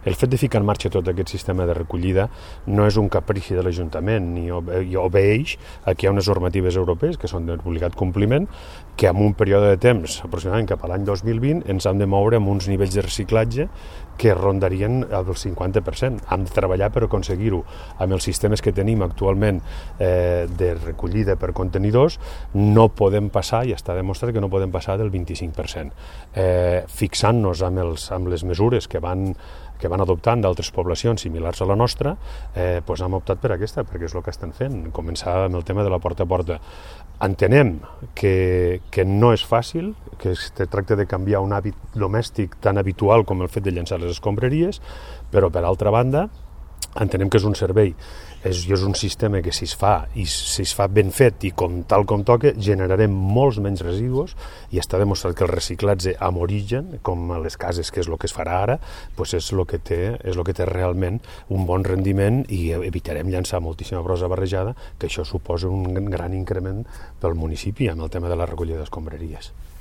El fet de ficar en marxa tot aquest sistema de recollida no és un caprici de l'Ajuntament ni obeeix a que hi ha unes normatives europees que són d'obligat compliment, que en un període de temps, aproximadament cap a l'any 2020, ens hem de moure amb uns nivells de reciclatge que rondarien el 50%. Hem de treballar per aconseguir-ho. Amb els sistemes que tenim actualment de recollida per contenidors, no podem passar, i està demostrat que no podem passar del 25%. Fixant-nos amb les mesures que van adoptant d'altres poblacions similars a la nostra, doncs hem optat per aquesta, perquè és el que estan fent, començar amb el tema de la porta a porta. Entenem que no és fàcil, que es tracta de canviar un hàbit domèstic tan habitual com el fet de llançar les escombraries, però per altra banda entenem que és un servei, és un sistema que si es fa ben fet i tal com toca, generarem molts menys residus, i està demostrat que el reciclatge amb origen, com a les cases, que és el que es farà ara, doncs és el que té realment un bon rendiment, i evitarem llançar moltíssima brossa barrejada, que això suposa un gran increment pel municipi amb el tema de la recollida d'escombraries.